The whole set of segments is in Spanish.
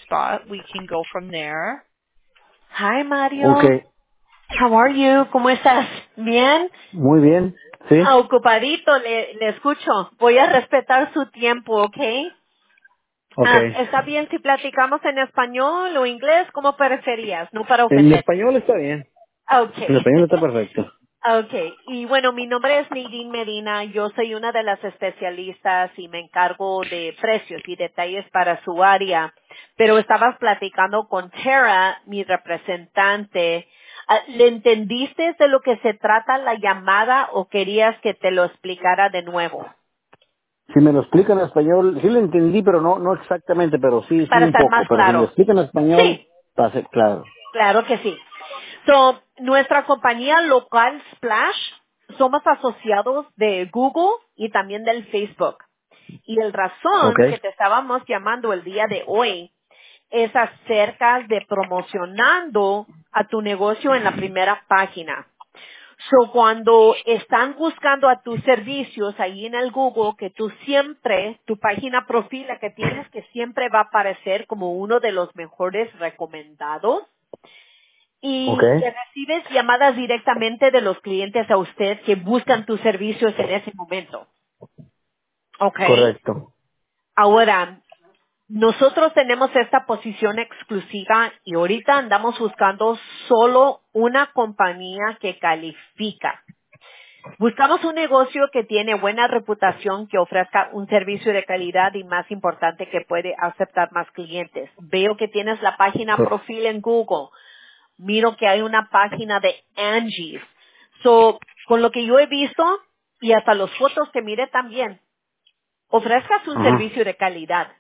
spot, we can go from there. Hi, Mario. Okay, How are you? ¿Cómo estás? ¿Bien? muy bien, sí, Ocupadito, le escucho. Voy a respetar su tiempo, ¿ok? okay. ¿Está bien si platicamos en español o inglés? ¿Cómo preferías? No para En ofenderte. español está bien, en Okay. español está perfecto. Okay. Y bueno, mi nombre es Nadine Medina. Yo soy una de las especialistas y me encargo de precios y detalles para su área. Pero estabas platicando con Tara, mi representante. ¿Le entendiste de lo que se trata la llamada o querías que te lo explicara de nuevo? Si me lo explica en español, sí lo entendí, pero no exactamente, pero sí Para un estar poco. más Pero si me lo claro. explica en español, Sí. va a ser claro. Claro que sí. So, nuestra compañía local Splash, somos asociados de Google y también del Facebook. Y el razón Okay, que te estábamos llamando el día de hoy es acerca de promocionando a tu negocio en la primera página. So, cuando están buscando a tus servicios ahí en el Google, que tú siempre, tu página profil, la que tienes, que siempre va a aparecer como uno de los mejores recomendados, y okay, que recibes llamadas directamente de los clientes a usted que buscan tus servicios en ese momento. ¿Ok? correcto. Ahora, nosotros tenemos esta posición exclusiva y ahorita andamos buscando solo una compañía que califica. Buscamos un negocio que tiene buena reputación, que ofrezca un servicio de calidad y más importante que puede aceptar más clientes. Veo que tienes la página Co- profil en Google. Miro que hay una página de Angie. So, con lo que yo he visto y hasta las fotos que mire también, ofrezcas un Ajá, servicio de calidad.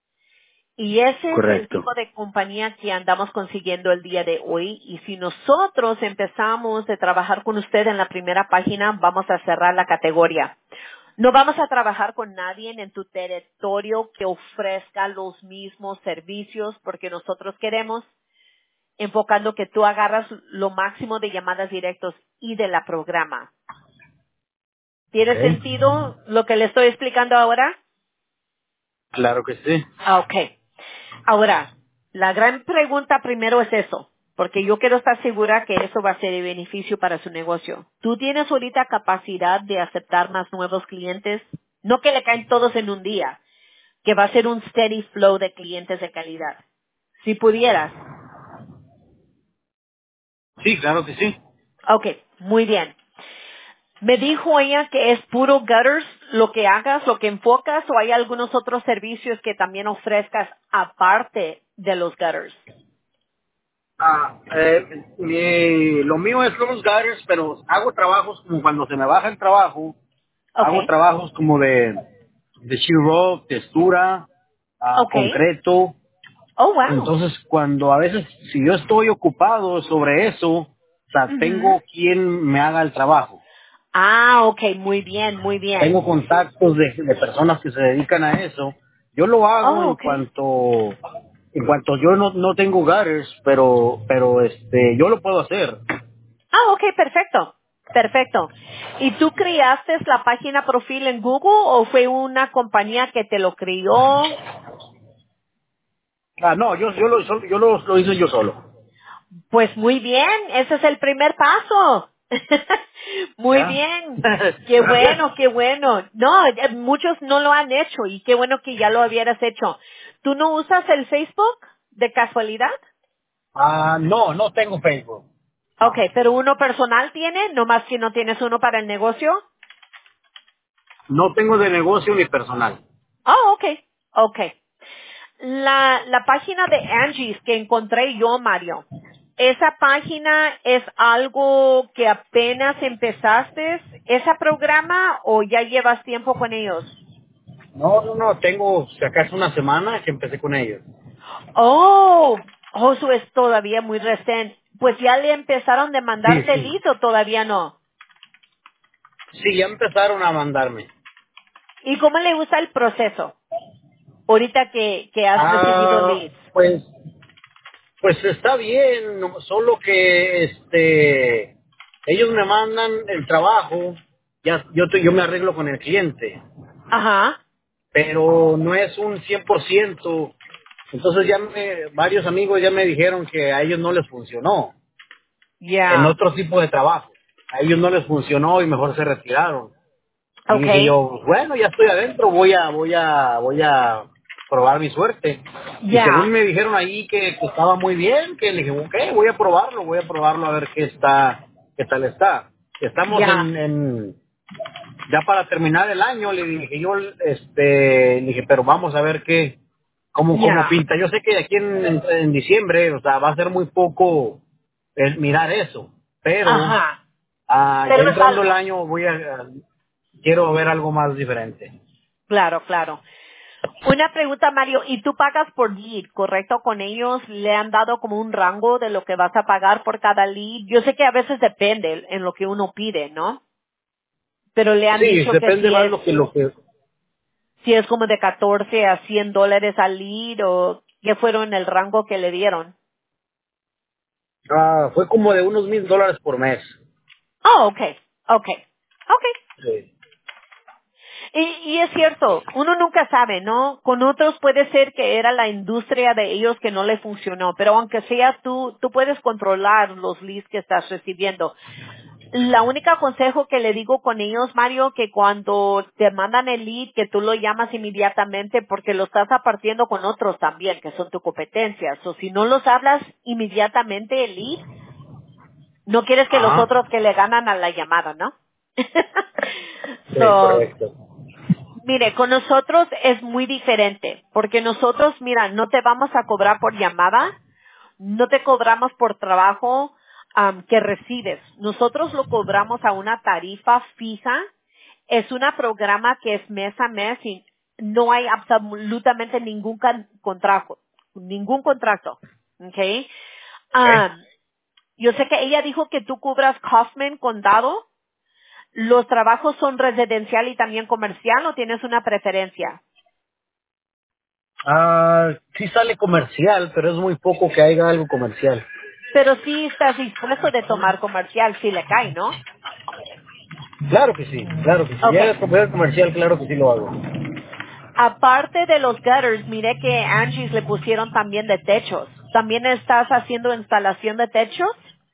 Y ese es el correcto. tipo de compañía que andamos consiguiendo el día de hoy. Y si nosotros empezamos a trabajar con usted en la primera página, vamos a cerrar la categoría. No vamos a trabajar con nadie en tu territorio que ofrezca los mismos servicios porque nosotros queremos enfocando que tú agarras lo máximo de llamadas directos y de la programa. ¿Tiene Okay, sentido lo que le estoy explicando ahora? claro que sí. Ok. Ahora, la gran pregunta primero es eso, porque yo quiero estar segura que eso va a ser de beneficio para su negocio. ¿Tú tienes ahorita capacidad de aceptar más nuevos clientes? No que le caen todos en un día, que va a ser un steady flow de clientes de calidad. Si pudieras. Sí, claro que sí. Ok, muy bien. Me dijo ella que es puro gutters lo que hagas, lo que enfocas, o hay algunos otros servicios que también ofrezcas aparte de los gutters. Lo mío es los gutters, pero hago trabajos como cuando se me baja el trabajo, hago Okay, trabajos como de sheetrock, textura, okay. concreto. Oh, wow. Entonces, cuando a veces, si yo estoy ocupado sobre eso, o sea, Ujú. tengo quien me haga el trabajo. Ah, okay, muy bien, muy bien. Tengo contactos de personas que se dedican a eso. Yo lo hago Oh, okay. en cuanto yo no tengo gutters, pero yo lo puedo hacer. Ah, okay, perfecto. Perfecto. ¿Y tú creaste la página profil en Google o fue una compañía que te lo crió? No, lo hice yo solo. Pues muy bien, ese es el primer paso. Muy ¿Ya? bien. Qué Gracias. bueno, qué bueno. No, muchos no lo han hecho y qué bueno que ya lo hubieras hecho. ¿Tú no usas el Facebook de casualidad? No tengo Facebook. Ok, No. pero uno personal tiene, no más que no tienes uno para el negocio. No tengo de negocio ni personal. Oh, ok, ok. La página de Angie's que encontré yo, Mario, ¿esa página es algo que apenas empezaste ese programa o ya llevas tiempo con ellos? No, tengo si acaso una semana que empecé con ellos. Eso es todavía muy reciente. Pues ya le empezaron de Sí, mandarte sí. leads o todavía no. Sí, ya empezaron a mandarme. ¿Y cómo le gusta el proceso? Ahorita que has recibido Ah, leads. pues, pues está bien, solo que ellos me mandan el trabajo, yo me arreglo con el cliente, Ajá. pero no es un 100%. Entonces varios amigos ya me dijeron que a ellos no les funcionó en Ya. otro tipo de trabajo. A ellos no les funcionó y mejor se retiraron. Y dije Okay. yo, bueno, ya estoy adentro, voy a probar mi suerte. Y según Ya. me dijeron ahí que estaba muy bien, que le dije, ok, voy a probarlo a ver qué tal está. Estamos Ya. ya para terminar el año, le dije yo, le dije, pero vamos a ver cómo Ya. pinta. Yo sé que aquí en diciembre, o sea, va a ser muy poco el mirar eso, pero Ajá. ya Pero es entrando el algo. año quiero ver algo más diferente. Claro, claro. Una pregunta, Mario, ¿y tú pagas por lead, correcto? Con ellos le han dado como un rango de lo que vas a pagar por cada lead. Yo sé que a veces depende en lo que uno pide, ¿no? Pero le han Sí, dicho que depende más si es como de 14 a $100 al lead o qué fueron el rango que le dieron. fue como de unos $1,000 por mes. Oh, okay, okay, okay. Sí. Y es cierto, uno nunca sabe, ¿no? Con otros puede ser que era la industria de ellos que no le funcionó, pero aunque sea tú puedes controlar los leads que estás recibiendo. La única consejo que le digo con ellos, Mario, que cuando te mandan el lead, que tú lo llamas inmediatamente porque lo estás apartiendo con otros también, que son tu competencia. O si no los hablas inmediatamente el lead, no quieres que los Ajá. otros que le ganan a la llamada, ¿no? Sí, So, correcto. mire, con nosotros es muy diferente, porque nosotros, mira, no te vamos a cobrar por llamada, no te cobramos por trabajo que recibes. Nosotros lo cobramos a una tarifa fija. Es un programa que es mes a mes y no hay absolutamente contrato. Ningún contrato. ¿Ok? Ok. Yo sé que ella dijo que tú cubras Kaufman Condado. ¿Los trabajos son residencial y también comercial o tienes una preferencia? Sí sale comercial, pero es muy poco que haya algo comercial. Pero sí estás dispuesto de tomar comercial si le cae, ¿no? Claro que sí, claro que sí. Ya Okay. de comer comercial, claro que sí lo hago. Aparte de los gutters, miré que Angie's le pusieron también de techos. ¿También estás haciendo instalación de techos?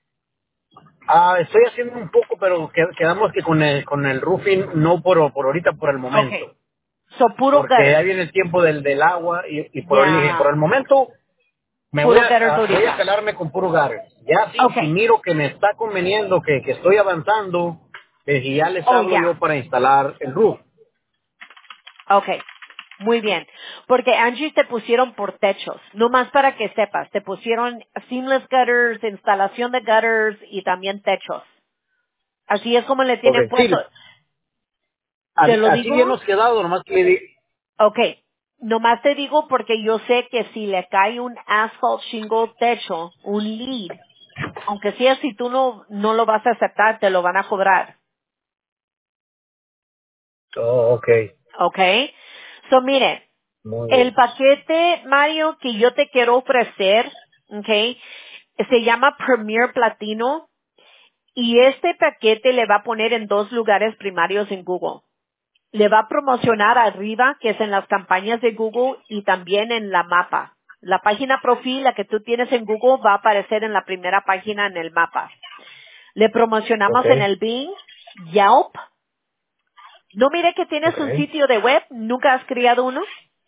Estoy haciendo un poco, pero quedamos que con el roofing no por ahorita, por el momento. Okay. So, puro Porque ya gutters. viene el tiempo del agua y por Ya. el momento Puro gutters voy a ahorita. calarme con puro gutters. Ya si Okay. miro que me está conveniendo, que estoy avanzando, y ya les Oh, hablo yo ya. para instalar el roof. Okay. Muy bien. Porque Angie te pusieron por techos. No más para que sepas. Te pusieron seamless gutters, instalación de gutters y también techos. Así es como le Ok, tienen sí, puesto. Te lo así bien digo. nos quedado, nomás que le di. Okay, nomás te digo porque yo sé que si le cae un asphalt shingle techo, un lead, aunque sea si tú no lo vas a aceptar, te lo van a cobrar. Oh, ok, Okay. So mire, muy el bien. paquete, Mario, que yo te quiero ofrecer, okay, se llama Premier Platino y este paquete le va a poner en 2 lugares primarios en Google. Le va a promocionar arriba, que es en las campañas de Google y también en la mapa. La página profil, la que tú tienes en Google, va a aparecer en la primera página en el mapa. Le Ok, promocionamos en el Bing, Yelp. No mire que tienes ok. un sitio de web, ¿nunca has creado uno?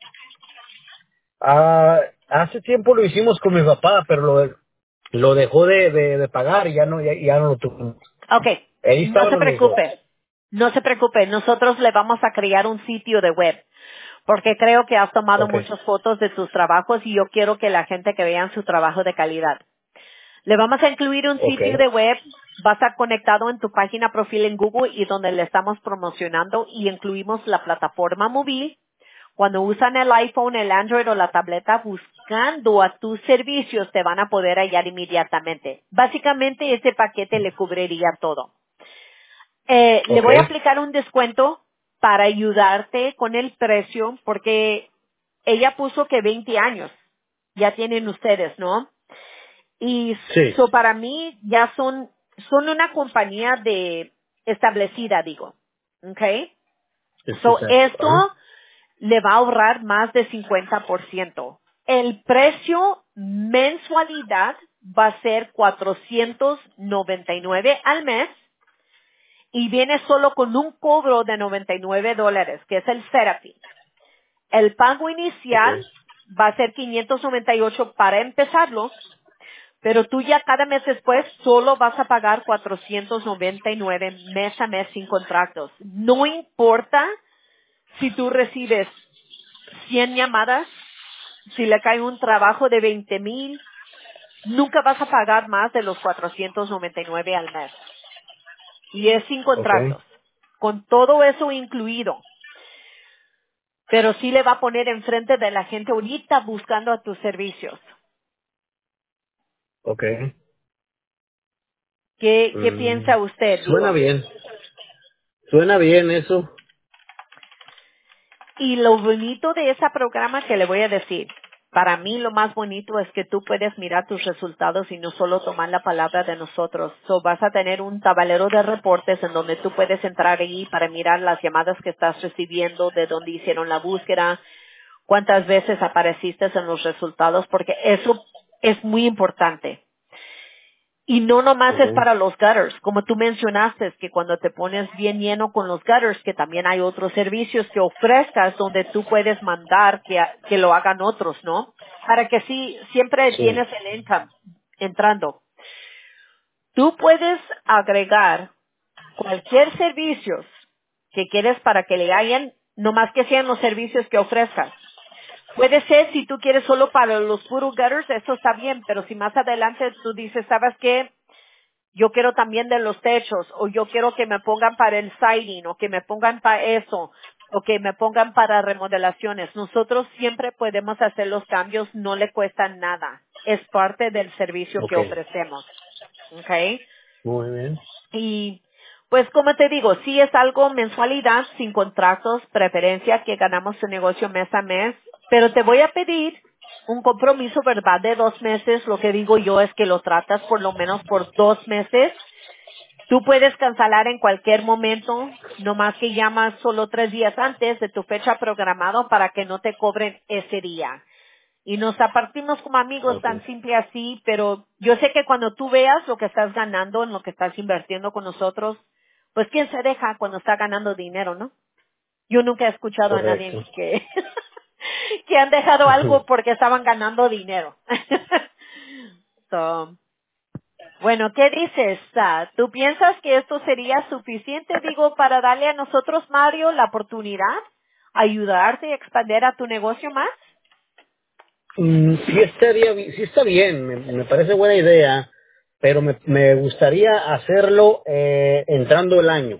Hace tiempo lo hicimos con mi papá, pero lo dejó de pagar y ya no lo tuvo. Ok, Ahí no estaban se los dos. preocupe. No se preocupe, nosotros le vamos a crear un sitio de web, porque creo que has tomado Ok, muchas fotos de tus trabajos y yo quiero que la gente que vean su trabajo de calidad. Le vamos a incluir un ok, sitio de web, va a estar conectado en tu página profil en Google y donde le estamos promocionando y incluimos la plataforma móvil. Cuando usan el iPhone, el Android o la tableta buscando a tus servicios te van a poder hallar inmediatamente. Básicamente ese paquete le cubriría todo. Le ok. voy a aplicar un descuento para ayudarte con el precio porque ella puso que 20 años ya tienen ustedes, ¿no? Y Sí. para mí ya son una compañía de establecida, digo. ¿Ok? Exacto. Esto Ajá. le va a ahorrar más de 50%. El precio mensualidad va a ser $499 al mes y viene solo con un cobro de $99, que es el setup fee. El pago inicial Okay. va a ser $598 para empezarlo, pero tú ya cada mes después solo vas a pagar $499 mes a mes sin contratos. No importa si tú recibes 100 llamadas, si le cae un trabajo de 20,000, nunca vas a pagar más de los $499 al mes. Y es sin Okay. contratos, con todo eso incluido. Pero sí le va a poner enfrente de la gente ahorita buscando a tus servicios. Okay. ¿Qué piensa usted? Suena Digo. bien. Suena bien eso. Y lo bonito de ese programa que le voy a decir, para mí lo más bonito es que tú puedes mirar tus resultados y no solo tomar la palabra de nosotros. So, vas a tener un tablero de reportes en donde tú puedes entrar ahí para mirar las llamadas que estás recibiendo, de dónde hicieron la búsqueda, cuántas veces apareciste en los resultados, porque eso es muy importante. Y no nomás es Okay. para los gutters, como tú mencionaste, que cuando te pones bien lleno con los gutters, que también hay otros servicios que ofrezcas donde tú puedes mandar que lo hagan otros, ¿no? Para que sí, siempre Sí. tienes el income entrando. Tú puedes agregar cualquier servicios que quieres para que le hayan, nomás que sean los servicios que ofrezcas. Puede ser si tú quieres solo para los puros gutters, eso está bien, pero si más adelante tú dices, ¿sabes qué? Yo quiero también de los techos, o yo quiero que me pongan para el siding, o que me pongan para eso, o que me pongan para remodelaciones. Nosotros siempre podemos hacer los cambios, no le cuesta nada. Es parte del servicio que Okay. ofrecemos. ¿Ok? Muy bien. Y pues como te digo, sí es algo mensualidad, sin contratos, preferencia que ganamos su negocio mes a mes, pero te voy a pedir un compromiso verbal de 2 meses. Lo que digo yo es que lo tratas por lo menos por 2 meses. Tú puedes cancelar en cualquier momento, no más que llamas solo 3 días antes de tu fecha programada para que no te cobren ese día. Y nos apartimos como amigos, Okay. tan simple así, pero yo sé que cuando tú veas lo que estás ganando, en lo que estás invirtiendo con nosotros, pues quién se deja cuando está ganando dinero, ¿no? Yo nunca he escuchado a nadie Correcto. que, que han dejado algo porque estaban ganando dinero. So, bueno, ¿qué dices? ¿Tú piensas que esto sería suficiente, digo, para darle a nosotros, Mario, la oportunidad, ayudarte a expandir a tu negocio más? Sí está bien, me parece buena idea, pero me gustaría hacerlo entrando el año.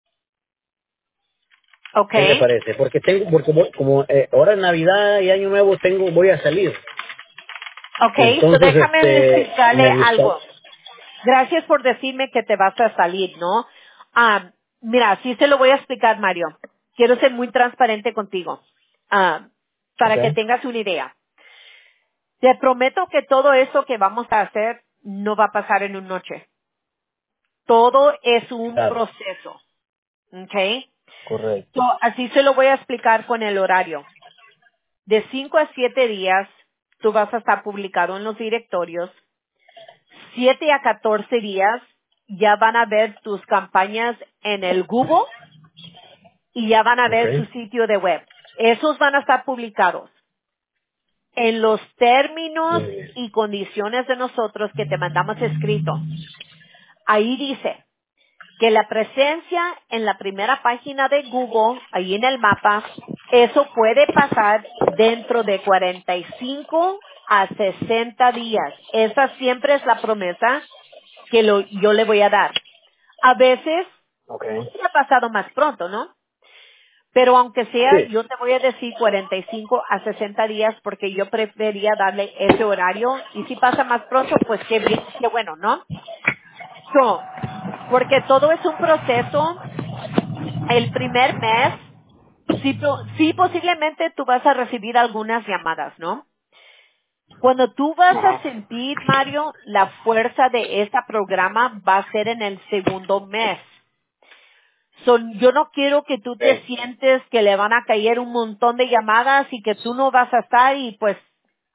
¿Qué le Okay. parece? Como ahora en Navidad y Año Nuevo voy a salir. Okay, so Entonces, déjame explicarle me gusta. algo. Gracias por decirme que te vas a salir, ¿no? Mira, sí se lo voy a explicar, Mario. Quiero ser muy transparente contigo, ah, para que Okay. tengas una idea. Te prometo que todo eso que vamos a hacer no va a pasar en una noche. Todo es un Claro, proceso, ¿ok? correcto. Así se lo voy a explicar con el horario. De 5 a 7 días, tú vas a estar publicado en los directorios. 7 a 14 días ya van a ver tus campañas en el Google y ya van a ver su Okay. sitio de web. Esos van a estar publicados. En los términos Muy bien. y condiciones de nosotros que te mandamos escrito, ahí dice que la presencia en la primera página de Google, ahí en el mapa, eso puede pasar dentro de 45 a 60 días. Esa siempre es la promesa que yo le voy a dar. A veces Okay. sí ha pasado más pronto, ¿no? Pero aunque sea, Sí. yo te voy a decir 45 a 60 días porque yo prefería darle ese horario y si pasa más pronto, pues qué bien, qué bueno, ¿no? So, porque todo es un proceso. El primer mes, sí posiblemente tú vas a recibir algunas llamadas, ¿no? Cuando tú vas a Ajá. sentir, Mario, la fuerza de este programa va a ser en el segundo mes. Yo no quiero que tú te Okay. sientes que le van a caer un montón de llamadas y que tú no vas a estar y pues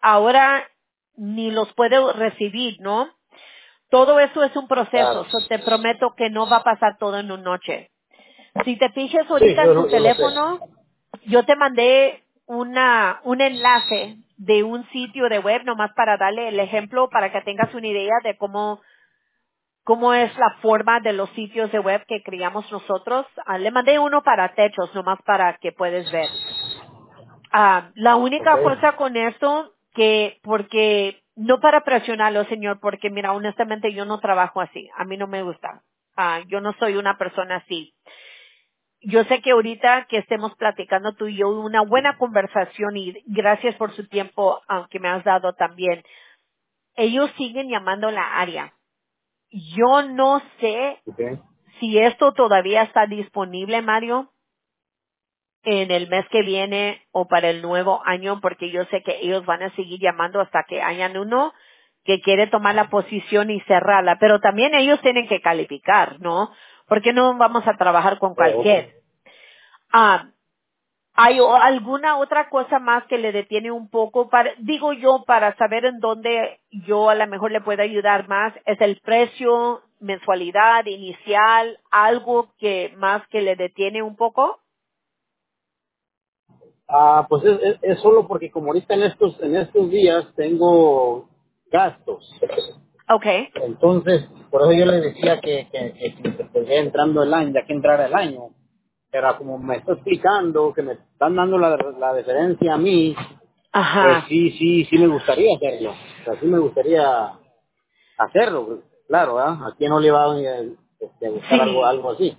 ahora ni los puedo recibir, ¿no? Todo eso es un proceso. Claro. So, te prometo que no va a pasar todo en una noche. Si te fijes Sí, ahorita en tu yo lo sé. teléfono, yo te mandé un enlace de un sitio de web nomás para darle el ejemplo para que tengas una idea de cómo es la forma de los sitios de web que creamos nosotros. Le mandé uno para techos nomás para que puedes ver. La Ok. única cosa con esto porque no para presionarlo, señor, porque mira, honestamente yo no trabajo así. A mí no me gusta. Yo no soy una persona así. Yo sé que ahorita que estemos platicando tú y yo una buena conversación y gracias por su tiempo que me has dado también. Ellos siguen llamando la área. Yo no sé Ok. si esto todavía está disponible, Mario, en el mes que viene o para el nuevo año, porque yo sé que ellos van a seguir llamando hasta que hayan uno que quiere tomar la posición y cerrarla, pero también ellos tienen que calificar, ¿no? Porque no vamos a trabajar con Ok. cualquier. Ah, ¿Hay alguna otra cosa más que le detiene un poco digo yo, para saber en dónde yo a lo mejor le puedo ayudar más? ¿Es el precio, mensualidad, inicial, algo que más que le detiene un poco? Pues es solo porque como ahorita en estos días tengo gastos. Okay. Entonces, por eso yo le decía que pues ya entrando el año, ya que entrara el año. Pero como me está explicando, que me están dando la diferencia a mí, pues Ajá. sí me gustaría hacerlo. O sea, sí me gustaría hacerlo, pues, claro, ¿ah? ¿A quién no le va a gustar Sí. algo así?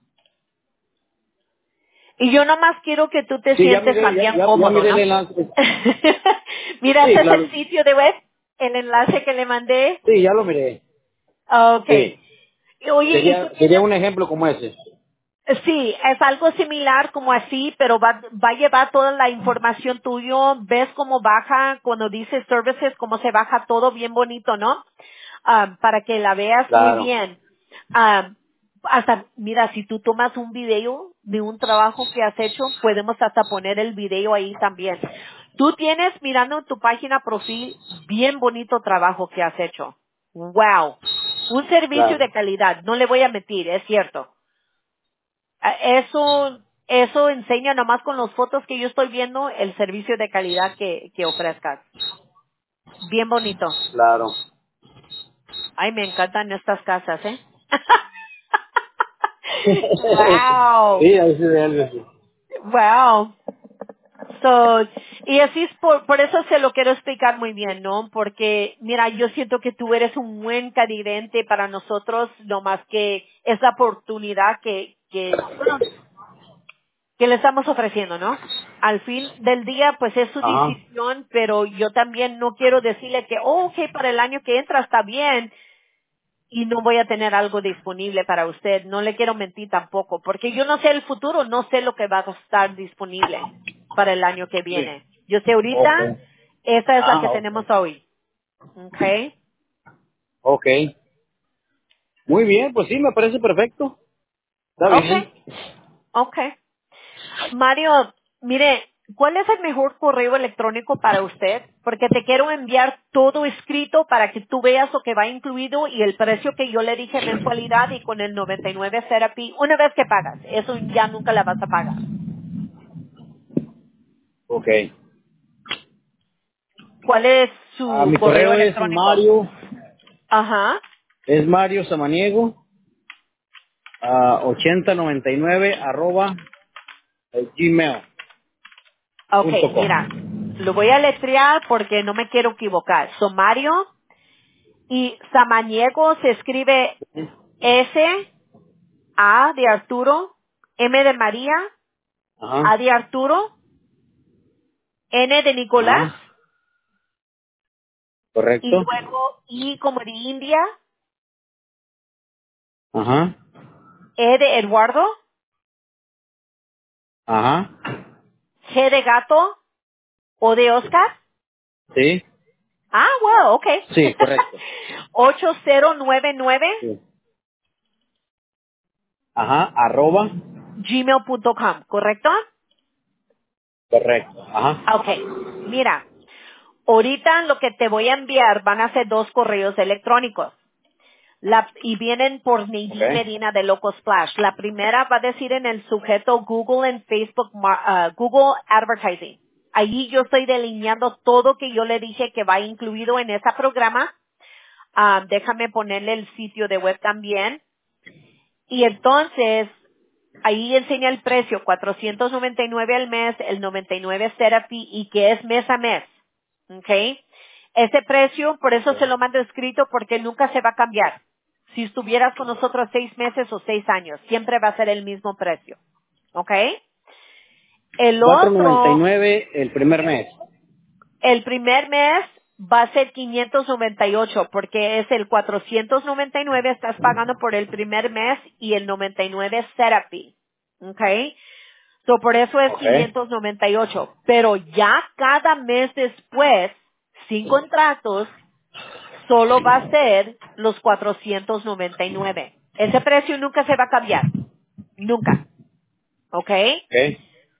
Y yo nomás quiero que tú te Sí, sientes también ya cómodo, miré el ¿no? enlace. Mira, Sí, ese es el claro. sitio de web, el enlace que le mandé. Sí, ya lo miré. Okay. Sí. Oye, ¿y tú Sería tienes? un ejemplo como ese. Sí, es algo similar como así, pero va a llevar toda la información tuyo. Ves cómo baja cuando dice services, cómo se baja todo bien bonito, ¿no? Para que la veas muy Claro. bien. Hasta, mira, si tú tomas un video de un trabajo que has hecho, podemos hasta poner el video ahí también. Tú tienes, mirando en tu página profil, bien bonito trabajo que has hecho. Wow. Un servicio Claro. de calidad, no le voy a mentir, es cierto. Eso enseña nomás con las fotos que yo estoy viendo el servicio de calidad que ofrezcas. Bien bonito. Claro. Ay, me encantan estas casas, ¿eh? Wow. Sí, ahí se ve algo así. Wow. So, y así es por eso se lo quiero explicar muy bien, ¿no? Porque, mira, yo siento que tú eres un buen candidato para nosotros, no más que es la oportunidad bueno, que le estamos ofreciendo, ¿no? Al fin del día, pues es su Ajá. decisión, pero yo también no quiero decirle que, oh, ok, para el año que entra está bien y no voy a tener algo disponible para usted. No le quiero mentir tampoco, porque yo no sé el futuro, no sé lo que va a estar disponible para el año que Sí. viene. Yo sé Ok. ahorita, esta es la que Ok. tenemos hoy. Ok, Ok. Muy bien, pues sí, me parece perfecto. Está ok, bien. ok. Mario, mire, ¿cuál es el mejor correo electrónico para usted? Porque te quiero enviar todo escrito para que tú veas lo que va incluido y el precio que yo le dije mensualidad y con el 99 Therapy, una vez que pagas, eso ya nunca la vas a pagar. Ok. ¿Cuál es su Mi correo correo es electrónico? Ajá. Mario Samaniego, 8099 @gmail.com. Ok, mira, lo voy a letrear porque no me quiero equivocar. Son Mario y Samaniego se escribe S A de Arturo, M de María, A Ajá. de Arturo, N de Nicolás, Ajá. y Correcto. luego I como de India, Ajá. E de Eduardo, Ajá. G de gato, O de Oscar. Sí. Ah, wow, ok. Sí, correcto. 8099 Sí. Ajá. Arroba. gmail.com, ¿correcto? Correcto. Ajá. Ok. Mira, Ahorita lo que te voy a enviar van a ser 2 correos electrónicos. Y vienen por Nadine Ok. Medina de Loco Splash. La primera va a decir en el sujeto Google en Facebook, Google Advertising. Allí yo estoy delineando todo que yo le dije que va incluido en ese programa. Déjame ponerle el sitio de web también. Y entonces, ahí enseña el precio, $499 al mes, el 99 Therapy y que es mes a mes. ¿Ok? Ese precio, por eso se lo mando escrito porque nunca se va a cambiar. Si estuvieras con nosotros 6 meses o 6 años, siempre va a ser el mismo precio. ¿Ok? El otro, 4.99 el primer mes. el primer mes va a ser 598 porque es el 499 estás pagando por el primer mes y el 99 setup fee. ¿Ok? So, por eso es Ok. 598. Pero ya cada mes después, sin contratos, solo va a ser los 499. Ese precio nunca se va a cambiar. Nunca. ¿Ok? Ok.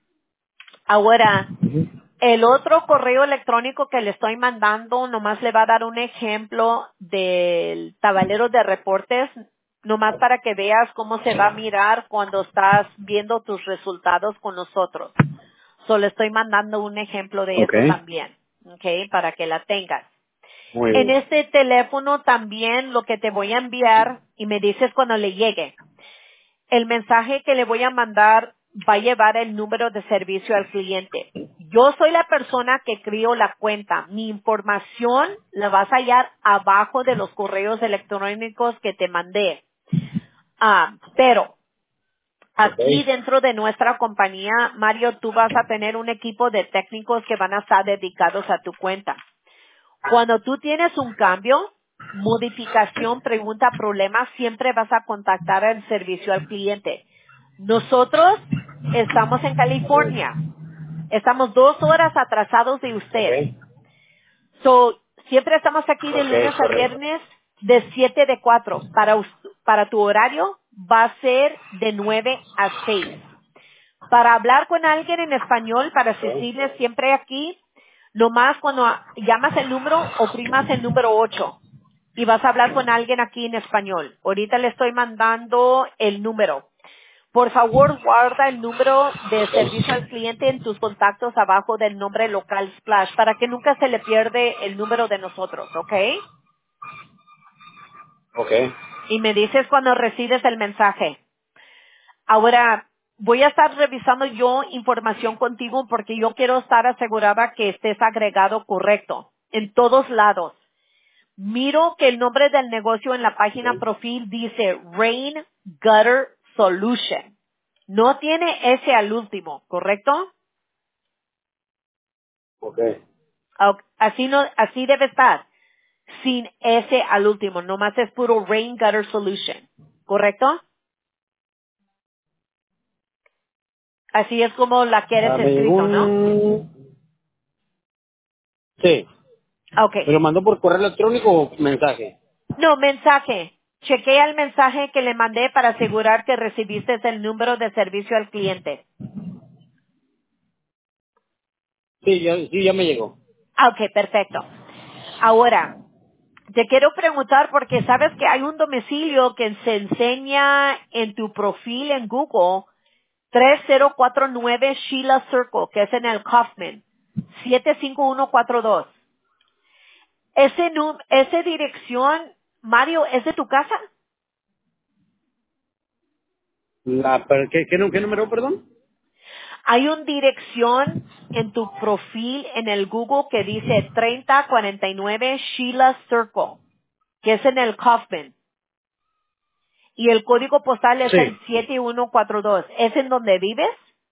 Ahora, Ujú. el otro correo electrónico que le estoy mandando nomás le va a dar un ejemplo del tablero de reportes, nomás para que veas cómo se va a mirar cuando estás viendo tus resultados con nosotros. Solo estoy mandando un ejemplo de Ok. eso también, ¿ok? Para que la tengas. Muy En bien. este teléfono también lo que te voy a enviar y me dices cuando le llegue. El mensaje que le voy a mandar va a llevar el número de servicio al cliente. Yo soy la persona que crío la cuenta. Mi información la vas a hallar abajo de los correos electrónicos que te mandé. Pero Ok. aquí dentro de nuestra compañía, Mario, tú vas a tener un equipo de técnicos que van a estar dedicados a tu cuenta. Cuando tú tienes un cambio, modificación, pregunta, problema, siempre vas a contactar al servicio al cliente. Nosotros estamos en California. Estamos 2 horas atrasados de Ok. usted. So, siempre estamos aquí de lunes Ok, a correcto. viernes de 7 de 4. Para tu horario va a ser de 9 a 6. Para hablar con alguien en español, para Ok. asistirles siempre aquí, nomás cuando llamas el número, oprimas el número 8 y vas a hablar con alguien aquí en español. Ahorita le estoy mandando el número. Por favor, guarda el número de servicio al cliente en tus contactos abajo del nombre local Splash para que nunca se le pierde el número de nosotros, ¿ok? Ok. Y me dices cuando recibes el mensaje. Ahora, voy a estar revisando yo información contigo porque yo quiero estar asegurada que estés agregado correcto en todos lados. Miro que el nombre del negocio en la página profil dice Rain Gutter Solution. No tiene ese al último, ¿correcto? Ok. Así no, así debe estar. Sin ese al último, nomás es puro Rain Gutter Solution, ¿correcto? Así es como la quieres Me llegó escrito, ¿no? un... Sí. Okay. ¿Me lo mandó por correo electrónico o mensaje? No, mensaje. Chequea el mensaje que le mandé para asegurar que recibiste el número de servicio al cliente. Sí, ya me llegó. Ok, perfecto. Ahora, te quiero preguntar porque sabes que hay un domicilio que se enseña en tu perfil en Google, 3049 Sheila Circle, que es en el Kaufman, 75142. Ese dirección, Mario, ¿es de tu casa? ¿Qué número, perdón? Hay una dirección en tu perfil en el Google que dice 3049 Sheila Circle, que es en el Kaufman. Y el código postal es Sí. el 7142. ¿Es en donde vives?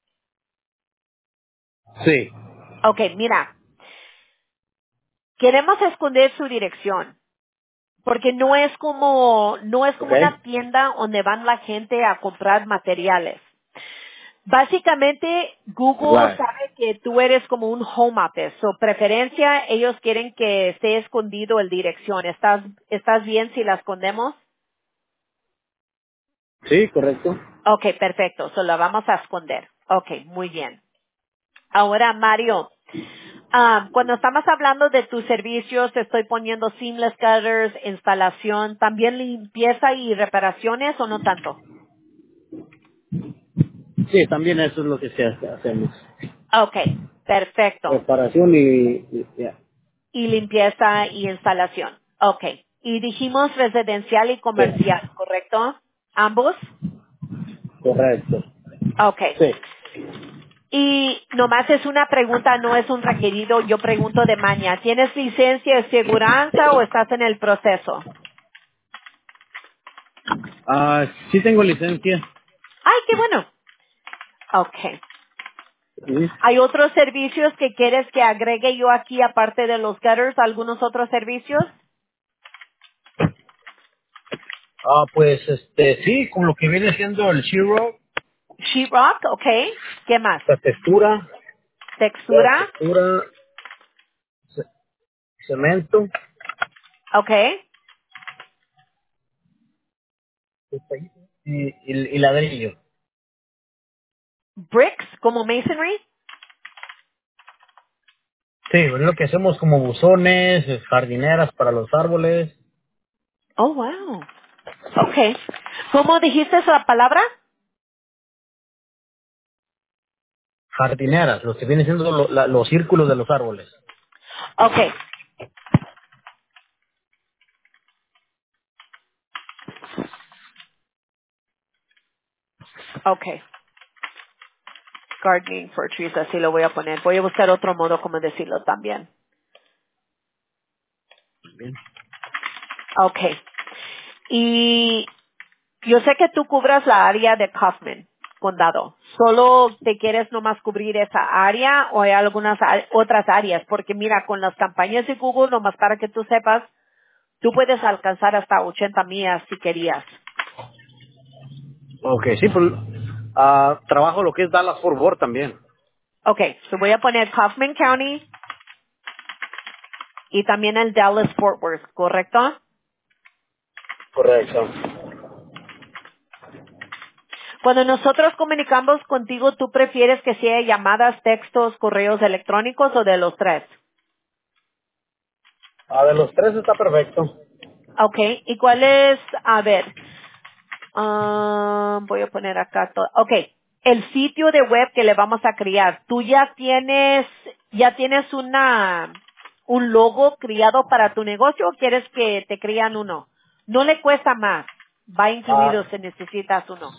Sí. Ok, mira, queremos esconder su dirección. Porque no es como Ok. una tienda donde van la gente a comprar materiales. Básicamente, Google Right. sabe que tú eres como un home office. Su preferencia, ellos quieren que esté escondido el dirección. ¿Estás bien si la escondemos? Sí, correcto. Ok, perfecto. So la vamos a esconder. Ok, muy bien. Ahora, Mario, Cuando estamos hablando de tus servicios, te estoy poniendo seamless gutters, instalación, también limpieza y reparaciones o no tanto. Sí, también eso es lo que hacemos. Okay, perfecto. Reparación ya. Y limpieza y instalación. Okay. Y dijimos residencial y Sí, comercial, ¿correcto? ¿Ambos? correcto. Okay. Sí. Y nomás es una pregunta, no es un requerido. Yo pregunto de maña. ¿Tienes licencia de seguranza o estás en el proceso? Sí tengo licencia. Ay, qué bueno. Okay. Sí. ¿Hay otros servicios que quieres que agregue yo aquí aparte de los gutters? ¿Algunos otros servicios? Pues, sí, con lo que viene siendo el sheetrock, Sheetrock, okay. ¿Qué más? la textura, Textura, ce- cemento, okay. y ladrillo. Bricks, como masonry. Sí, es lo que hacemos como buzones, jardineras para los árboles, Oh, wow. Okay. ¿Cómo dijiste esa palabra? jardineras, los que vienen siendo los círculos de los árboles. Okay. Okay. Gardening for trees, así lo voy a poner. Voy a buscar otro modo como decirlo también. Bien. Okay. Y yo sé que tú cubras la área de Kaufman, condado. ¿Solo te quieres nomás cubrir esa área o hay algunas otras áreas? Porque mira, con las campañas de Google, nomás para que tú sepas, tú puedes alcanzar hasta 80 millas si querías. Ok, sí, pues trabajo lo que es Dallas Fort Worth también. Okay, so voy a poner Kaufman County y también el Dallas Fort Worth, ¿correcto? Correcto. Cuando nosotros comunicamos contigo, ¿tú prefieres que sea llamadas, textos, correos electrónicos o de los tres? De los tres está perfecto. Okay, ¿y cuál es, a ver, voy a poner acá todo. Okay, el sitio de web que le vamos a crear, ¿tú ya tienes un logo criado para tu negocio o quieres que te crean uno? No le cuesta más, va incluido Ah, si necesitas uno.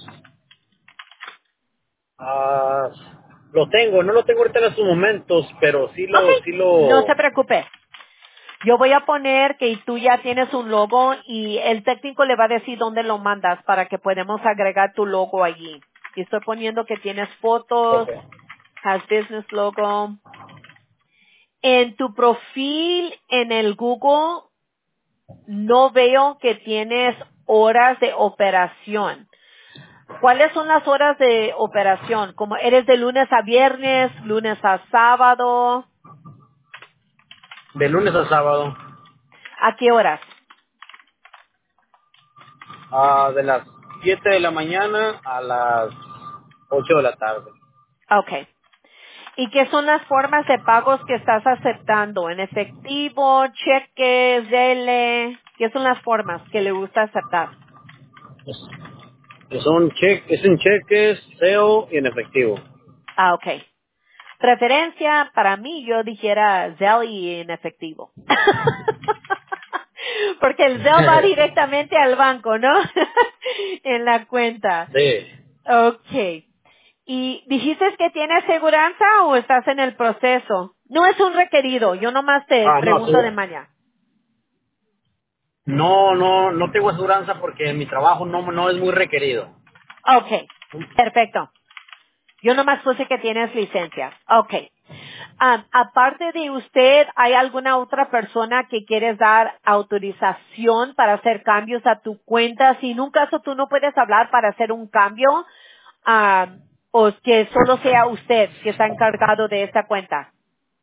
ah, no lo tengo ahorita en estos momentos, pero Okay, sí no se lo... preocupe. Yo voy a poner que tú ya tienes un logo y el técnico le va a decir dónde lo mandas para que podamos agregar tu logo allí. Y estoy poniendo que tienes fotos, Ok. has business logo. En tu perfil en el Google no veo que tienes horas de operación. ¿Cuáles son las horas de operación? Como eres de lunes a viernes, lunes a sábado, De lunes a sábado, ¿a qué horas? de las 7 de la mañana a las 8 de la tarde. Okay. ¿Y qué son las formas de pagos que estás aceptando? ¿En efectivo, cheques, dele? ¿Qué son las formas que le gusta aceptar? Es en cheques, SEO y en efectivo. Ah, ok. Preferencia, para mí, yo dijera Zelle y en efectivo. Porque el Zelle va directamente al banco, ¿no? En la cuenta. Sí. Ok. ¿Y dijiste que tienes seguranza o estás en el proceso? No es un requerido, yo nomás te No, pregunto de mañana. no tengo aseguranza porque mi trabajo no es muy requerido. Ok, perfecto. Yo nomás puse que tienes licencia. Ok. Aparte de usted, ¿hay alguna otra persona que quieres dar autorización para hacer cambios a tu cuenta? Si en un caso tú no puedes hablar para hacer un cambio, o que solo sea usted que está encargado de esta cuenta.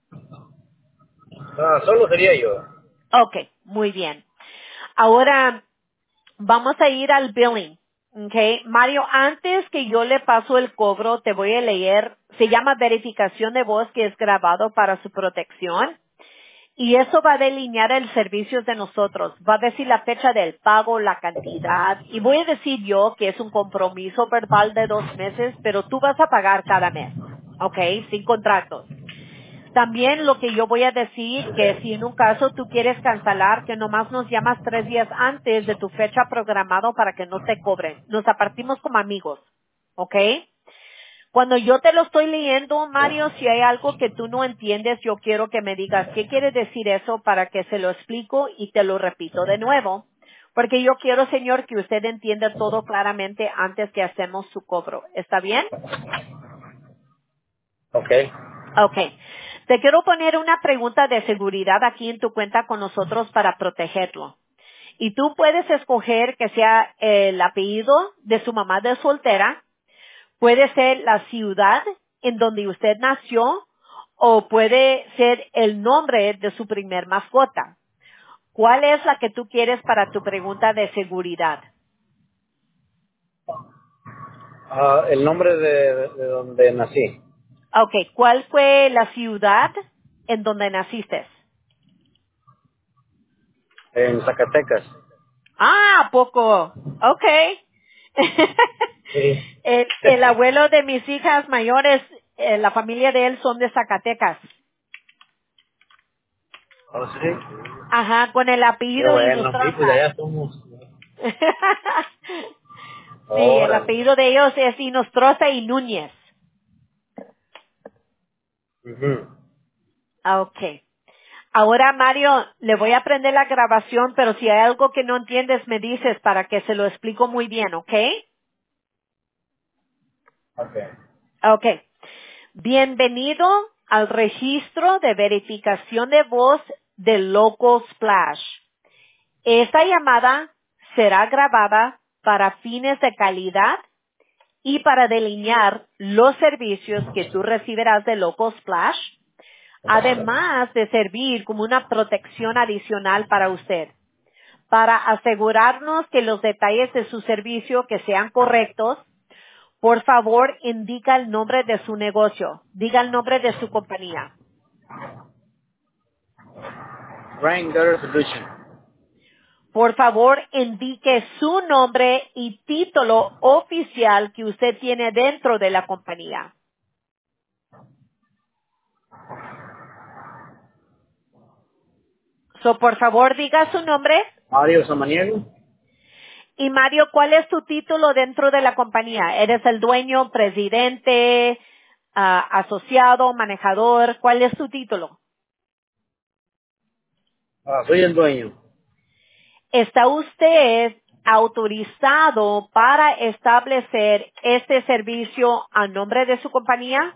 Solo sería yo. Ok, muy bien. Ahora, vamos a ir al billing. Okay, Mario, antes que yo le paso el cobro, te voy a leer, se llama verificación de voz que es grabado para su protección. Y eso va a delinear el servicio de nosotros. Va a decir la fecha del pago, la cantidad. Y voy a decir yo que es un compromiso verbal de 2 meses, pero tú vas a pagar cada mes. ¿Ok? Sin contratos. También lo que yo voy a decir, que si en un caso tú quieres cancelar, que nomás nos llamas 3 días antes de tu fecha programado para que no te cobren. Nos apartimos como amigos. ¿Ok? Cuando yo te lo estoy leyendo, Mario, si hay algo que tú no entiendes, yo quiero que me digas qué quiere decir eso para que se lo explico y te lo repito de nuevo. Porque yo quiero, señor, que usted entienda todo claramente antes que hacemos su cobro. ¿Está bien? Ok. Ok. Te quiero poner una pregunta de seguridad aquí en tu cuenta con nosotros para protegerlo. Y tú puedes escoger que sea el apellido de su mamá de soltera. Puede ser la ciudad en donde usted nació o puede ser el nombre de su primer mascota. ¿Cuál es la que tú quieres para tu pregunta de seguridad? El nombre de donde nací, Ok, ¿cuál fue la ciudad en donde naciste? en Zacatecas. Ah, ¿a poco. Ok. Sí. el abuelo de mis hijas mayores, la familia de él son de Zacatecas. ¿Oh, sí? Ajá, con el Qué apellido bueno. Sí, pues Inostroza. allá somos. Sí, el Órale. apellido de ellos es Inostroza y Núñez. Ujú. Ah, ok. Ahora, Mario, le voy a prender la grabación, pero si hay algo que no entiendes, me dices para que se lo explico muy bien, ¿ok? Ok. Ok. Bienvenido al registro de verificación de voz de Local Splash. Esta llamada será grabada para fines de calidad y para delinear los servicios que tú recibirás de Local Splash, además de servir como una protección adicional para usted. Para asegurarnos que los detalles de su servicio que sean correctos, por favor, indica el nombre de su negocio. Diga el nombre de su compañía. Rain Gutter Solution. Por favor, indique su nombre y título oficial que usted tiene dentro de la compañía. Por favor, diga su nombre. Mario Samaniego. Y Mario, ¿cuál es tu título dentro de la compañía? ¿Eres el dueño, presidente, asociado, manejador? ¿Cuál es tu título? Soy el dueño. ¿Está usted autorizado para establecer este servicio a nombre de su compañía?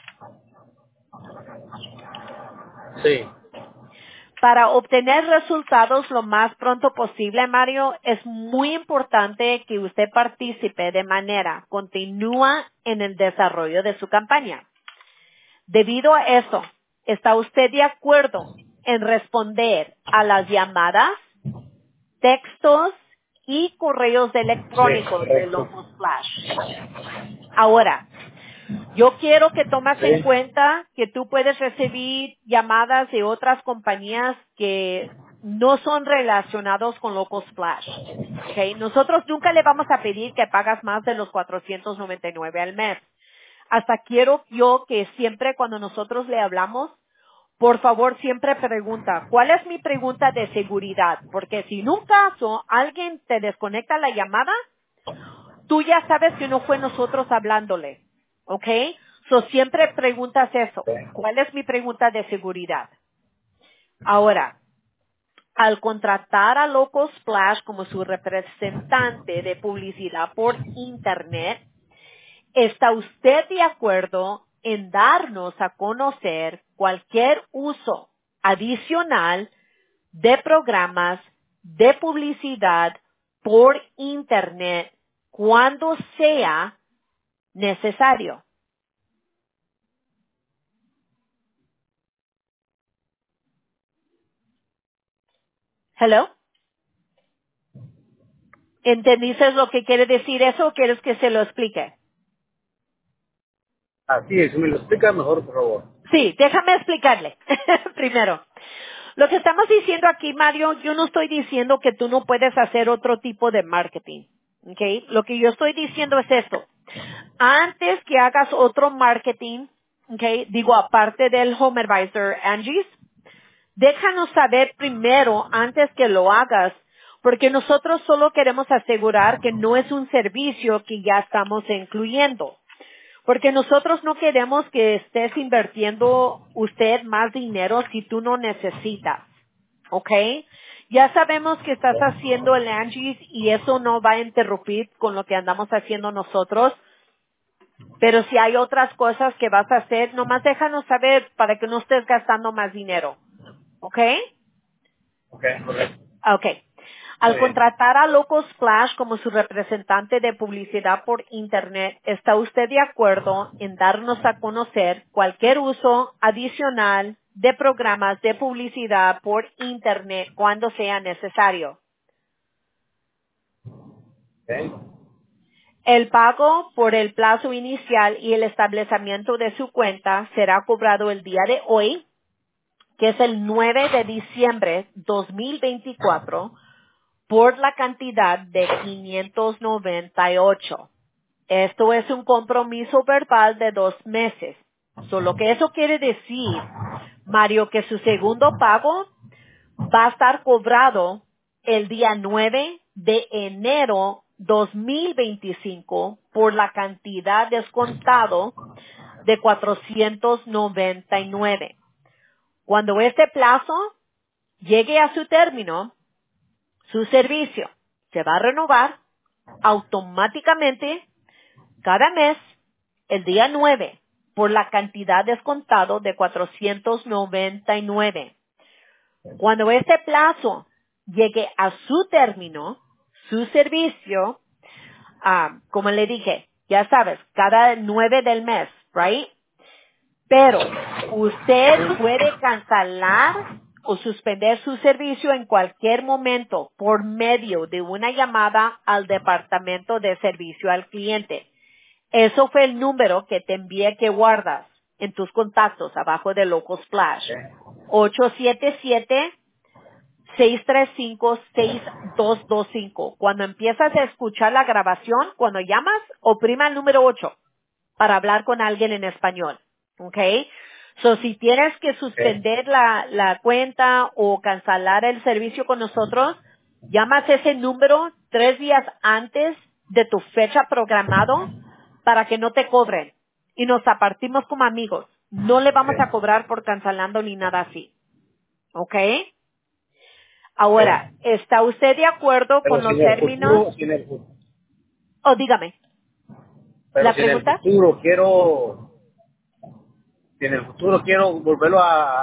Sí. Para obtener resultados lo más pronto posible, Mario, es muy importante que usted participe de manera continua en el desarrollo de su campaña. Debido a eso, ¿está usted de acuerdo en responder a las llamadas, textos y correos Sí, electrónicos de correcto. Local Flash? Ahora, yo quiero que tomes en Sí. cuenta que tú puedes recibir llamadas de otras compañías que no son relacionados con Local Splash. ¿Ok? Nosotros nunca le vamos a pedir que pagas más de los 499 al mes. Hasta quiero yo que siempre cuando nosotros le hablamos, por favor siempre pregunta, ¿cuál es mi pregunta de seguridad? Porque si en un caso alguien te desconecta la llamada, tú ya sabes que no fue nosotros hablándole, ¿ok? Siempre preguntas eso. ¿Cuál es mi pregunta de seguridad? Ahora, al contratar a Local Splash como su representante de publicidad por Internet, ¿está usted de acuerdo en darnos a conocer cualquier uso adicional de programas de publicidad por Internet cuando sea necesario? Hello. ¿Entendiste lo que quiere decir eso o quieres que se lo explique? Así es, si me lo explica mejor, por favor. Sí, déjame explicarle primero. Lo que estamos diciendo aquí, Mario, yo no estoy diciendo que tú no puedes hacer otro tipo de marketing. ¿Ok? Lo que yo estoy diciendo es esto. Antes que hagas otro marketing, ¿ok? Digo, aparte del Home Advisor Angie's, déjanos saber primero antes que lo hagas, porque nosotros solo queremos asegurar que no es un servicio que ya estamos incluyendo. Porque nosotros no queremos que estés invirtiendo usted más dinero si tú no necesitas. ¿Ok? Ya sabemos que estás haciendo el Angie's y eso no va a interrumpir con lo que andamos haciendo nosotros. Pero si hay otras cosas que vas a hacer, nomás déjanos saber para que no estés gastando más dinero. ¿Ok? Ok, correcto. Ok. Muy Al bien. contratar a Loco Splash como su representante de publicidad por Internet, ¿está usted de acuerdo en darnos a conocer cualquier uso adicional de programas de publicidad por Internet cuando sea necesario? Ok. El pago por el plazo inicial y el establecimiento de su cuenta será cobrado el día de hoy, que es el 9 de diciembre 2024, por la cantidad de 598. Esto es un compromiso verbal de 2 meses. Lo que eso quiere decir, Mario, que su segundo pago va a estar cobrado el día 9 de enero 2025 por la cantidad descontado de 499. Cuando este plazo llegue a su término, su servicio se va a renovar automáticamente cada mes el día 9 por la cantidad descontado de 499. Cuando este plazo llegue a su término, su servicio, como le dije, ya sabes, cada 9 del mes, right? Pero usted puede cancelar o suspender su servicio en cualquier momento por medio de una llamada al departamento de servicio al cliente. Eso fue el número que te envié que guardas en tus contactos abajo de Local Splash. 877-635-6225. Cuando empiezas a escuchar la grabación, cuando llamas, oprima el número 8 para hablar con alguien en español. ¿Ok? So, si tienes que Ok. suspender la cuenta o cancelar el servicio con nosotros, llamas ese número 3 días antes de tu fecha programado para que no te cobren. Y nos apartimos como amigos. No le Ok. vamos a cobrar por cancelando ni nada así. ¿Ok? Ok. Ahora, ¿está usted de acuerdo Pero con los términos? O dígame, pero ¿la si en el pregunta? futuro quiero, si en el futuro quiero volverlo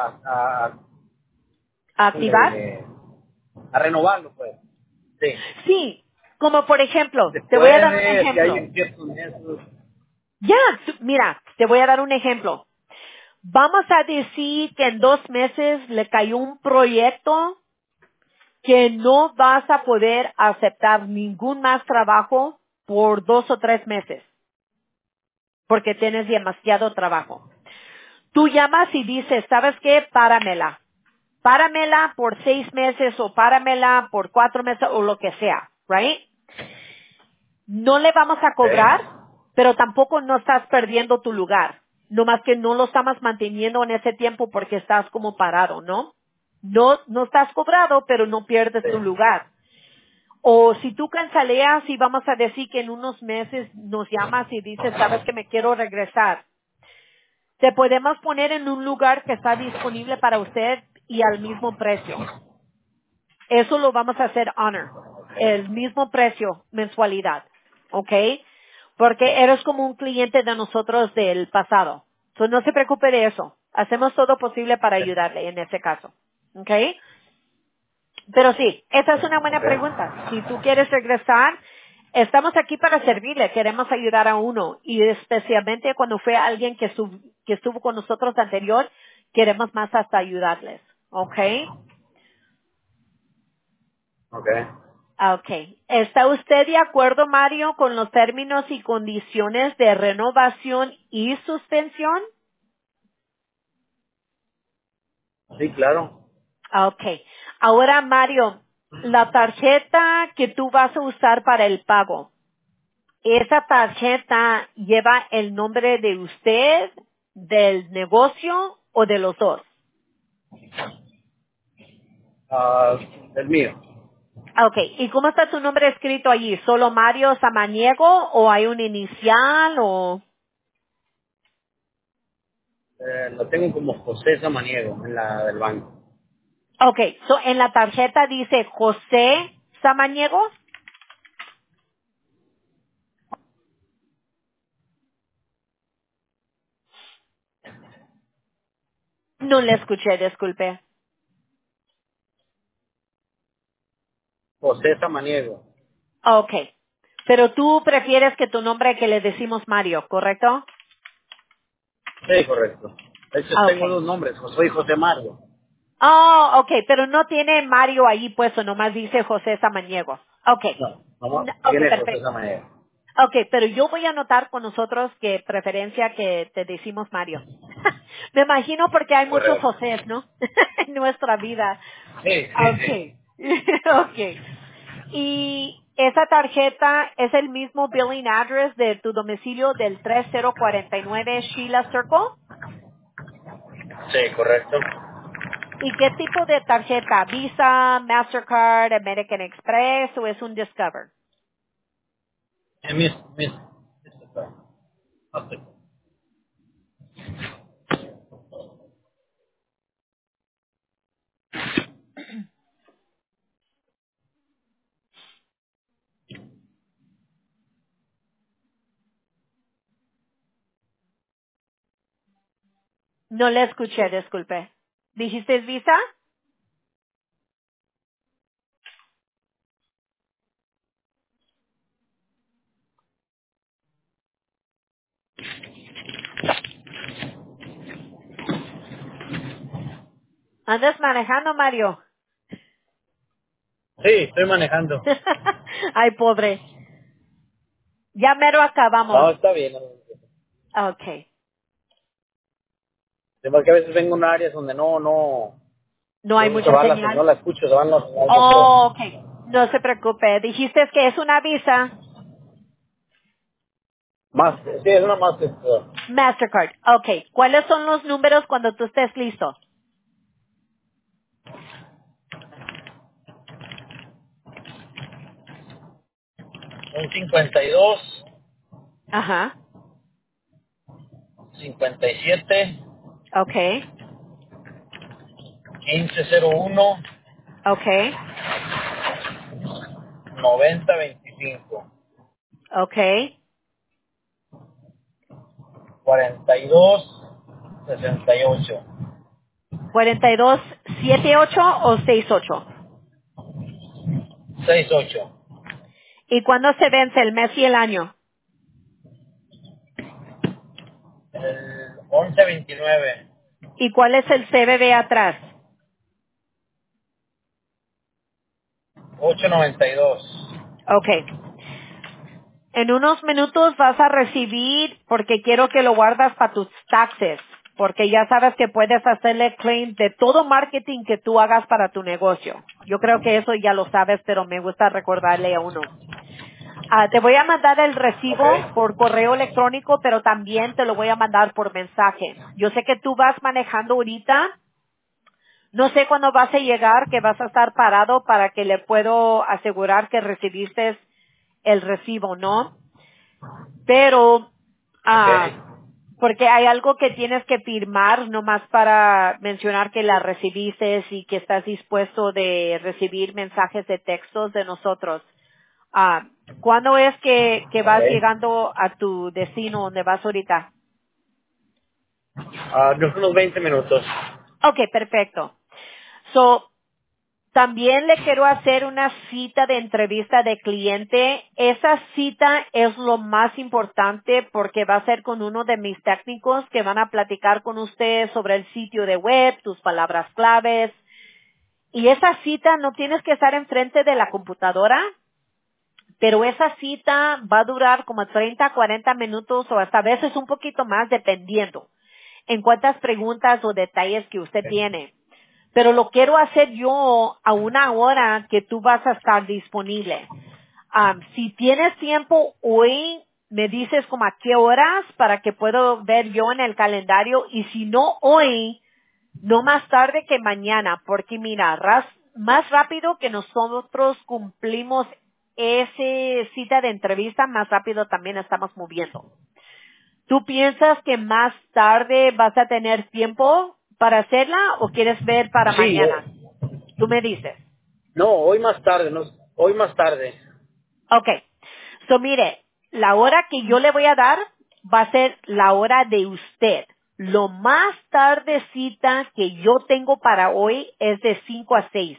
¿A ¿cómo le activar? diré? A renovarlo, pues. Sí. Sí, como por ejemplo, Se te voy a dar un puede, si hay ejemplo. en ciertos meses. Ya, mira, te voy a dar un ejemplo. Vamos a decir que en 2 meses le cayó un proyecto que no vas a poder aceptar ningún más trabajo por 2 o 3 meses, porque tienes demasiado trabajo. Tú llamas y dices, ¿sabes qué? Páramela. Páramela por 6 meses o páramela por 4 meses o lo que sea, right? No le vamos a Ok. cobrar, pero tampoco no estás perdiendo tu lugar. No más que no lo estamos manteniendo en ese tiempo porque estás como parado, ¿no? No estás cobrado, pero no pierdes tu Sí. lugar. O si tú canceleas y vamos a decir que en unos meses nos llamas y dices, sabes que me quiero regresar. Te podemos poner en un lugar que está disponible para usted y al mismo precio. Eso lo vamos a hacer honor. El mismo precio, mensualidad. ¿Ok? Porque eres como un cliente de nosotros del pasado. Entonces no se preocupe de eso. Hacemos todo posible para ayudarle en ese caso. ¿Ok? Pero sí, esa es una buena pregunta. Ok. Si tú quieres regresar, estamos aquí para servirle. Queremos ayudar a uno. Y especialmente cuando fue alguien que estuvo con nosotros anterior, queremos más hasta ayudarles. ¿Ok? Ok. Okay. ¿Está usted de acuerdo, Mario, con los términos y condiciones de renovación y suspensión? Sí, claro. Okay. Ahora, Mario, la tarjeta que tú vas a usar para el pago, ¿esa tarjeta lleva el nombre de usted, del negocio o de los dos? Ah, el mío. Okay. ¿Y cómo está tu nombre escrito allí? ¿Solo Mario Samaniego o hay un inicial o...? Lo tengo como José Samaniego en la del banco. Okay. So, en la tarjeta dice José Samaniego. No le escuché, disculpe. José Samaniego. Okay. Pero tú prefieres que tu nombre que le decimos Mario, ¿correcto? Sí, correcto. De hecho, tengo Okay. dos nombres, José y José Mario. Oh, okay, pero no tiene Mario ahí puesto, nomás dice José Samaniego. Okay. No, no, Okay, tiene José perfecto. Samaniego. Okay, pero yo voy a anotar con nosotros que preferencia que te decimos Mario. Me imagino porque hay muchos Correcto. Josés, ¿no? En nuestra vida. Sí, sí, Okay. sí. Okay. Y esa tarjeta es el mismo billing address de tu domicilio del 3049 Sheila Circle. Sí, correcto. ¿Y qué tipo de tarjeta? Visa, Mastercard, American Express o es un Discover? Mis. No le escuché, disculpe. ¿Dijiste Visa? ¿Andas manejando, Mario? Sí, estoy manejando. Ay, pobre. Ya mero acabamos. No, está bien. Okay. Además que a veces vengo a un área donde No hay se mucha va no señal. la escucho, se van los yo creo. Oh, okay. No se preocupe. Dijiste que es una Visa. Más, sí, es una más. Mastercard. Okay. ¿Cuáles son los números cuando tú estés listo? Un 52, Ajá. 57, Okay. 1501, Okay. 9025, Okay. 42, 68, 42, 78 o 68. 68. ¿Y cuándo se vence el mes y el año? El 1129, ¿Y cuál es el CBB atrás? 892. Okay. En unos minutos vas a recibir, porque quiero que lo guardas para tus taxes, porque ya sabes que puedes hacerle claim de todo marketing que tú hagas para tu negocio. Yo creo que eso ya lo sabes, pero me gusta recordarle a uno. Te voy a mandar el Ok. recibo por correo electrónico, pero también te lo voy a mandar por mensaje. Yo sé que tú vas manejando ahorita. No sé cuándo vas a llegar, que vas a estar parado para que le puedo asegurar que recibiste el recibo, ¿no? Pero, Ok. porque hay algo que tienes que firmar nomás para mencionar que la recibiste y que estás dispuesto de recibir mensajes de textos de nosotros. Ah, ¿Cuándo es que vas Ok. llegando a tu destino donde vas ahorita? No, unos 20 minutos. Okay, perfecto. So, también le quiero hacer una cita de entrevista de cliente. Esa cita es lo más importante porque va a ser con uno de mis técnicos que van a platicar con usted sobre el sitio de web, tus palabras claves Y esa cita no tienes que estar enfrente de la computadora, pero esa cita va a durar como 30, 40 minutos o hasta a veces un poquito más dependiendo en cuántas preguntas o detalles que usted tiene. Pero lo quiero hacer yo a una hora que tú vas a estar disponible. Si tienes tiempo hoy, me dices como a qué horas para que puedo ver yo en el calendario y si no hoy, no más tarde que mañana, porque mira, más rápido que nosotros cumplimos ese cita de entrevista, más rápido también estamos moviendo. ¿Tú piensas que más tarde vas a tener tiempo para hacerla o quieres ver para Sí, mañana? Tú me dices. no, hoy más tarde, no, hoy más tarde. Okay. So mire, la hora que yo le voy a dar va a ser la hora de usted. Lo más tardecita que yo tengo para hoy es de 5 a 6.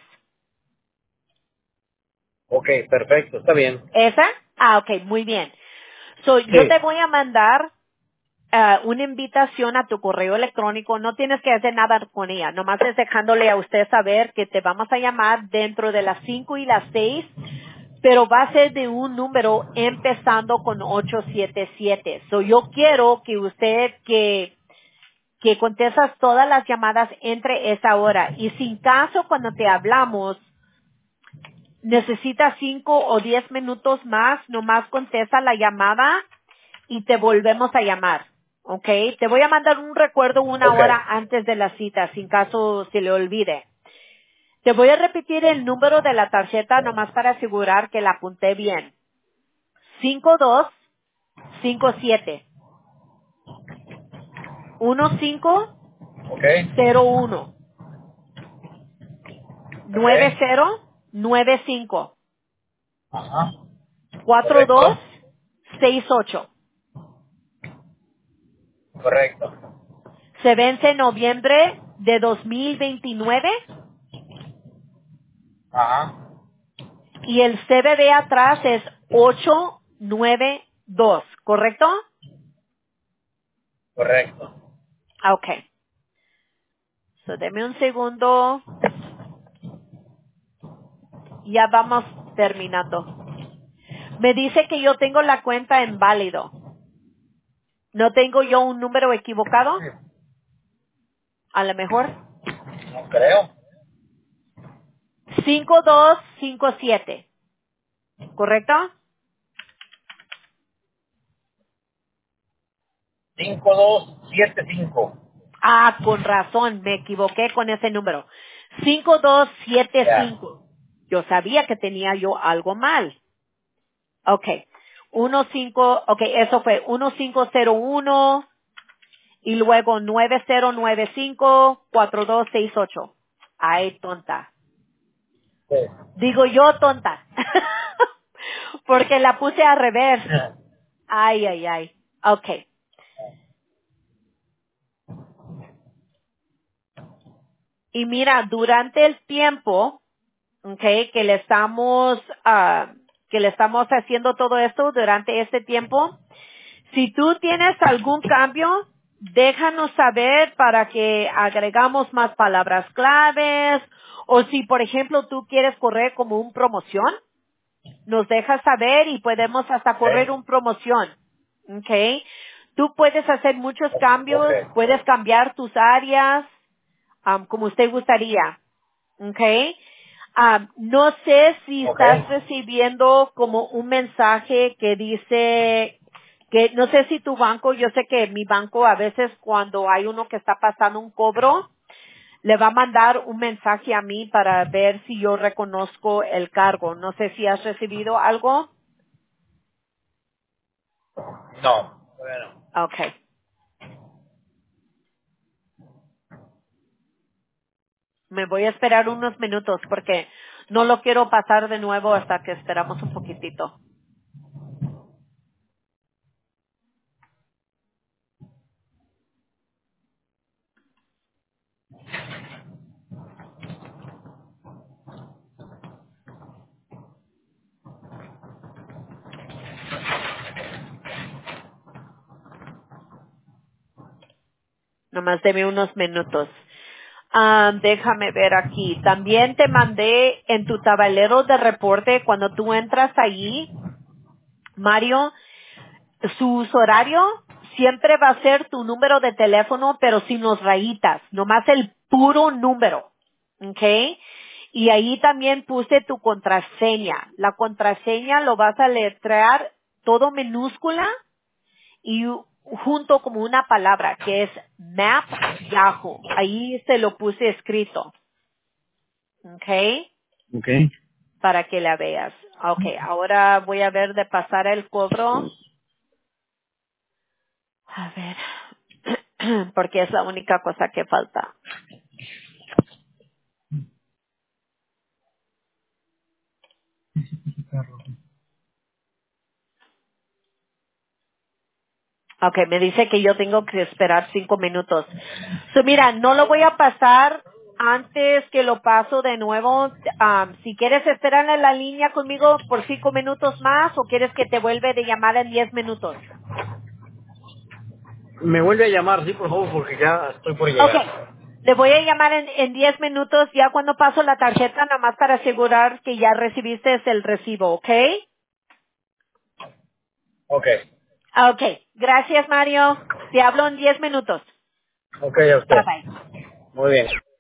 Ok, perfecto, está bien. ¿Esa? Ok, muy bien. So yo Sí, te voy a mandar una invitación a tu correo electrónico. No tienes que hacer nada con ella. Nomás es dejándole a usted saber que te vamos a llamar dentro de las 5 y las 6. Pero va a ser de un número empezando con 877. So yo quiero que usted que contestas todas las llamadas entre esa hora. Y sin caso cuando te hablamos necesitas 5 o 10 minutos más, nomás contesta la llamada y te volvemos a llamar. ¿Ok? Te voy a mandar un recuerdo una ok, hora antes de la cita, sin caso se le olvide. Te voy a repetir el número de la tarjeta nomás para asegurar que la apunté bien. 5257 ok, 1501 ok, 9095 ajá, correcto, 4268. correcto, Se vence en noviembre de 2029 ajá, y el CVV atrás es 892, ¿correcto? correcto. Okay. So, deme un segundo. Ya vamos terminando. Me dice que yo tengo la cuenta en válido. ¿No tengo yo un número equivocado? A lo mejor. No creo. 5257, ¿correcto? 5275. Ah, con razón, me equivoqué con ese número. Ya. 5275. Yo sabía que tenía yo algo mal. Okay. Okay, eso fue 1501 y luego 9095-4268. Ay, tonta. Sí. Digo yo tonta. Porque la puse al revés. Ay, ay, ay. Okay. Y mira, durante el tiempo, okay, que le estamos haciendo todo esto durante este tiempo, si tú tienes algún cambio, déjanos saber para que agregamos más palabras claves, o si por ejemplo tú quieres correr como un promoción, nos dejas saber y podemos hasta Ok, correr un promoción. Okay. Tú puedes hacer muchos ok, cambios, puedes cambiar tus áreas, como usted gustaría. Okay. No sé si ok. estás recibiendo como un mensaje que dice que no sé si tu banco, yo sé que mi banco a veces cuando hay uno que está pasando un cobro, le va a mandar un mensaje a mí para ver si yo reconozco el cargo. No sé si has recibido algo. No, bueno. Okay. Me voy a esperar unos minutos porque no lo quiero pasar de nuevo hasta que esperamos un poquitito. Nomás deme unos minutos. Déjame ver aquí. También te mandé en tu tablero de reporte cuando tú entras allí, Mario, su horario siempre va a ser tu número de teléfono, pero sin los rayitas, nomás el puro número. ¿Ok? Y ahí también puse tu contraseña. La contraseña lo vas a letrear todo minúscula y junto como una palabra que es Map Yahoo. Ahí se lo puse escrito. ¿Ok? Okay. Para que la veas. Ok, ahora voy a ver de pasar el cobro. A ver, porque es la única cosa que falta. Ok, me dice que yo tengo que esperar 5 minutos. So, mira, no lo voy a pasar antes que lo paso de nuevo. Si quieres esperar en la línea conmigo por 5 minutos más o quieres que te vuelva de llamar en 10 minutos. Me vuelve a llamar, sí, por favor, porque ya estoy por Ok, llegar. le voy a llamar en 10 minutos ya cuando paso la tarjeta, nada más para asegurar que ya recibiste el recibo, ¿ok? Ok. Ok, gracias Mario. Te hablo en 10 minutos. Ok, a Bye usted. bye. Muy bien.